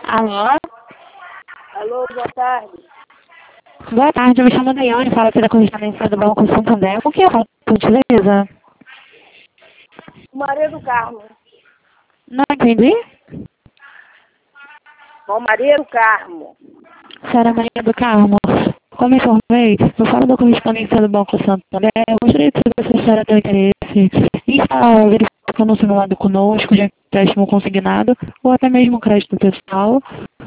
Alô? Alô, boa tarde. Boa tarde, eu me chamo Daiane, falo aqui da correspondência do Banco Santander. Com quem eu falo, por gentileza? Maria do Carmo. Não entendi? Bom, Maria do Carmo. Senhora Maria do Carmo, como informei, eu falo da correspondência do Banco Santander. Eu gostaria de saber se a senhora tem interesse em estar verificando o simulado conosco de empréstimo consignado ou até mesmo crédito pessoal.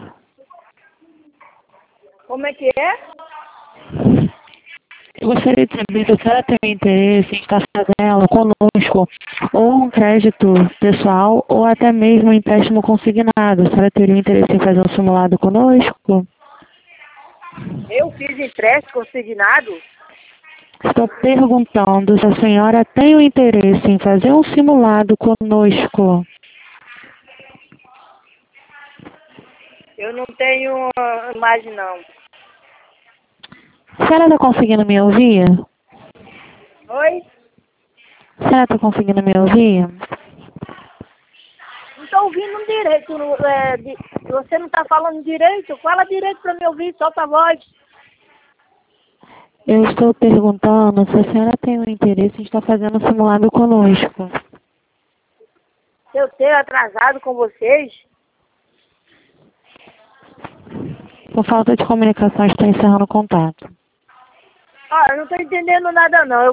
Como é que é? Eu gostaria de saber se a senhora tem interesse em estar fazendo conosco ou um crédito pessoal ou até mesmo um empréstimo consignado. A senhora teria interesse em fazer um simulado conosco? Eu fiz empréstimo consignado? Estou perguntando se a senhora tem o interesse em fazer um simulado conosco. Eu não tenho imagem, não. A senhora está conseguindo me ouvir? Oi? A senhora está conseguindo me ouvir? Não estou ouvindo direito. Você não está falando direito? Fala direito para me ouvir, solta a voz. Eu estou perguntando se a senhora tem o interesse em estar fazendo um simulado conosco. Se eu tenho atrasado com vocês, Por falta de comunicação, estou encerrando o contato. eu não estou entendendo nada, não.